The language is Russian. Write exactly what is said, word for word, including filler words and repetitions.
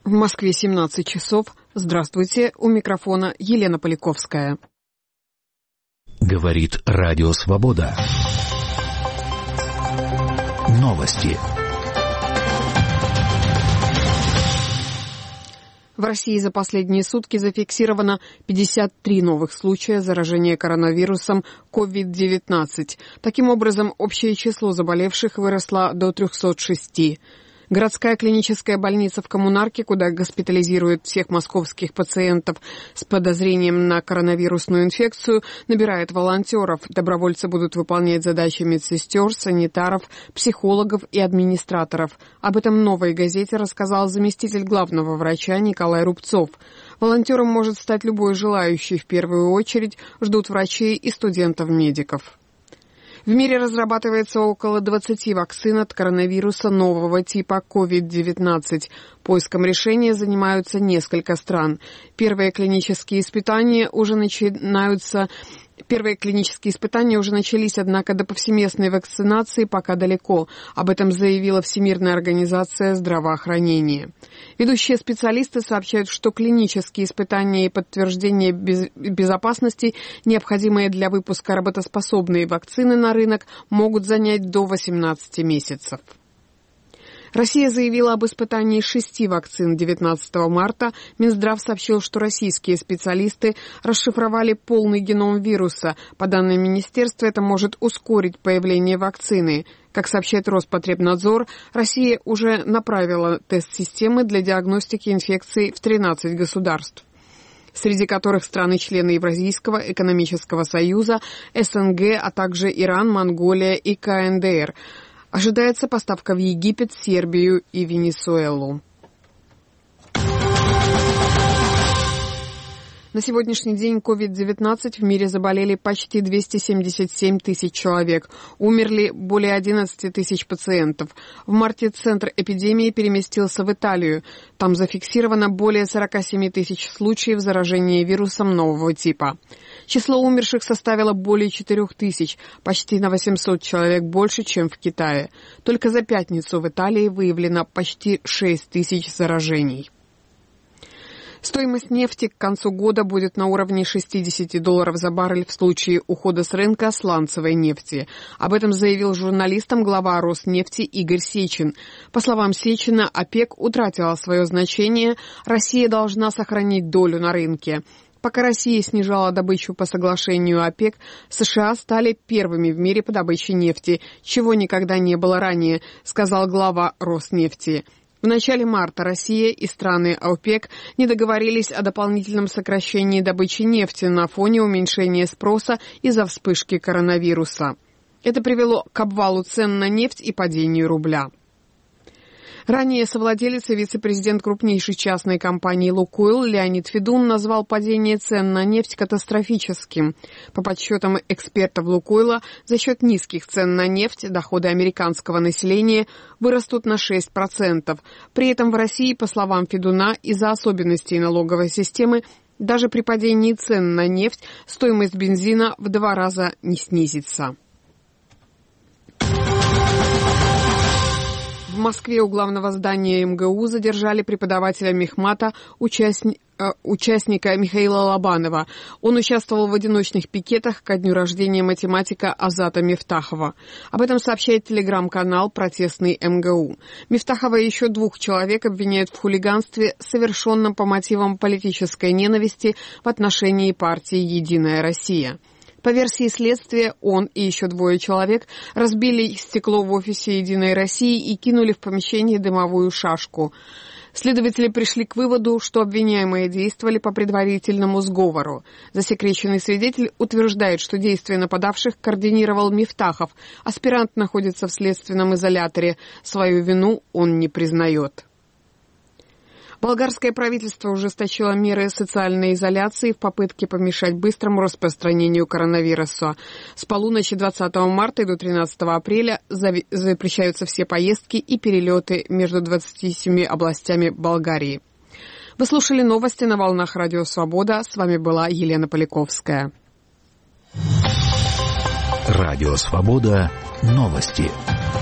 В Москве семнадцать часов. Здравствуйте, у микрофона Елена Поляковская. Говорит Радио Свобода. Новости. В России за последние сутки зафиксировано пятьдесят три новых случая заражения коронавирусом ковид девятнадцать. Таким образом, общее число заболевших выросло до трехсот шести. Городская клиническая больница в Коммунарке, куда госпитализируют всех московских пациентов с подозрением на коронавирусную инфекцию, набирает волонтеров. Добровольцы будут выполнять задачи медсестер, санитаров, психологов и администраторов. Об этом «Новой газете» рассказал заместитель главного врача Николай Рубцов. Волонтером может стать любой желающий. В первую очередь ждут врачей и студентов-медиков. В мире разрабатывается около двадцати вакцин от коронавируса нового типа ковид девятнадцать. Поиском решения занимаются несколько стран. Первые клинические испытания уже начинаются... Первые клинические испытания уже начались, однако до повсеместной вакцинации пока далеко. Об этом заявила Всемирная организация здравоохранения. Ведущие специалисты сообщают, что клинические испытания и подтверждение без... безопасности, необходимые для выпуска работоспособной вакцины на рынок, могут занять до восемнадцати месяцев. Россия заявила об испытании шести вакцин девятнадцатого марта. Минздрав сообщил, что российские специалисты расшифровали полный геном вируса. По данным министерства, это может ускорить появление вакцины. Как сообщает Роспотребнадзор, Россия уже направила тест-системы для диагностики инфекции в тринадцать государств, среди которых страны-члены Евразийского экономического союза, СНГ, а также Иран, Монголия и КНДР. Ожидается поставка в Египет, Сербию и Венесуэлу. На сегодняшний день ковид девятнадцать в мире заболели почти двести семьдесят семь тысяч человек. Умерли более одиннадцати тысяч пациентов. В марте центр эпидемии переместился в Италию. Там зафиксировано более сорока семи тысяч случаев заражения вирусом нового типа. Число умерших составило более четырёх тысяч, почти на восемьсот человек больше, чем в Китае. Только за пятницу в Италии выявлено почти шесть тысяч заражений. Стоимость нефти к концу года будет на уровне шестидесяти долларов за баррель в случае ухода с рынка сланцевой нефти. Об этом заявил журналистам глава Роснефти Игорь Сечин. По словам Сечина, ОПЕК утратила свое значение, Россия должна сохранить долю на рынке. Пока Россия снижала добычу по соглашению ОПЕК, США стали первыми в мире по добыче нефти, чего никогда не было ранее, сказал глава Роснефти. В начале марта Россия и страны ОПЕК не договорились о дополнительном сокращении добычи нефти на фоне уменьшения спроса из-за вспышки коронавируса. Это привело к обвалу цен на нефть и падению рубля. Ранее совладелец и вице-президент крупнейшей частной компании «Лукойл» Леонид Федун назвал падение цен на нефть катастрофическим. По подсчетам экспертов «Лукойла», за счет низких цен на нефть доходы американского населения вырастут на шесть процентов. При этом в России, по словам Федуна, из-за особенностей налоговой системы, даже при падении цен на нефть стоимость бензина в два раза не снизится. В Москве у главного здания эм гэ у задержали преподавателя мехмата, участни... э, участника Михаила Лобанова. Он участвовал в одиночных пикетах ко дню рождения математика Азата Мифтахова. Об этом сообщает телеграм-канал «Протестный эм гэ у». Мифтахова и еще двух человек обвиняют в хулиганстве, совершенном по мотивам политической ненависти в отношении партии «Единая Россия». По версии следствия, он и еще двое человек разбили стекло в офисе «Единой России» и кинули в помещение дымовую шашку. Следователи пришли к выводу, что обвиняемые действовали по предварительному сговору. Засекреченный свидетель утверждает, что действия нападавших координировал Мифтахов. Аспирант находится в следственном изоляторе. Свою вину он не признает. Болгарское правительство ужесточило меры социальной изоляции в попытке помешать быстрому распространению коронавируса. С полуночи двадцатого марта и до тринадцатого апреля запрещаются все поездки и перелеты между двадцатью семью областями Болгарии. Вы слушали новости на волнах Радио Свобода. С вами была Елена Поляковская. Радио Свобода. Новости.